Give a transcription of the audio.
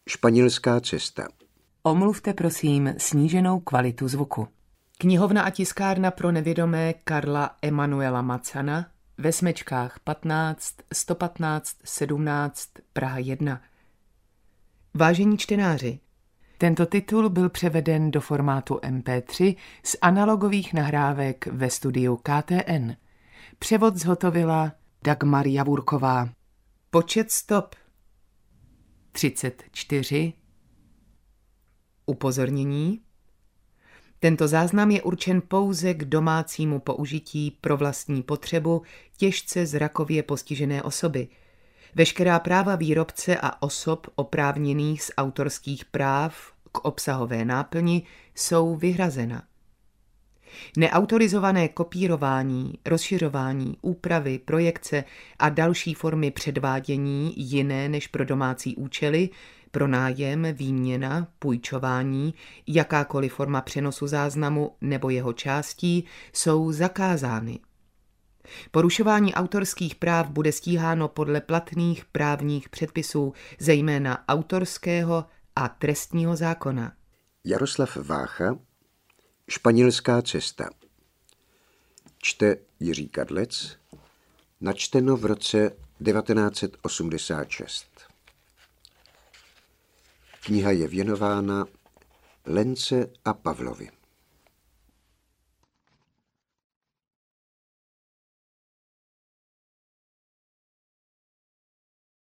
Španělská cesta. Omluvte prosím sníženou kvalitu zvuku. Knihovna a tiskárna pro nevědomé Karla Emanuela Macana ve Smečkách 15 115 17 Praha 1. Vážení čtenáři, tento titul byl převeden do formátu MP3 z analogových nahrávek ve studiu KTN. Převod zhotovila Dagmar Javurková. Počet stop 34. Upozornění. Tento záznam je určen pouze k domácímu použití pro vlastní potřebu těžce zrakově postižené osoby. Veškerá práva výrobce a osob oprávněných z autorských práv k obsahové náplni jsou vyhrazena. Neautorizované kopírování, rozšiřování, úpravy, projekce a další formy předvádění jiné než pro domácí účely, pronájem, výměna, půjčování, jakákoliv forma přenosu záznamu nebo jeho částí jsou zakázány. Porušování autorských práv bude stíháno podle platných právních předpisů, zejména autorského a trestního zákona. Jaroslav Vácha, Španělská cesta. Čte Jiří Kadlec, načteno v roce 1986. Kniha je věnována Lence a Pavlovi.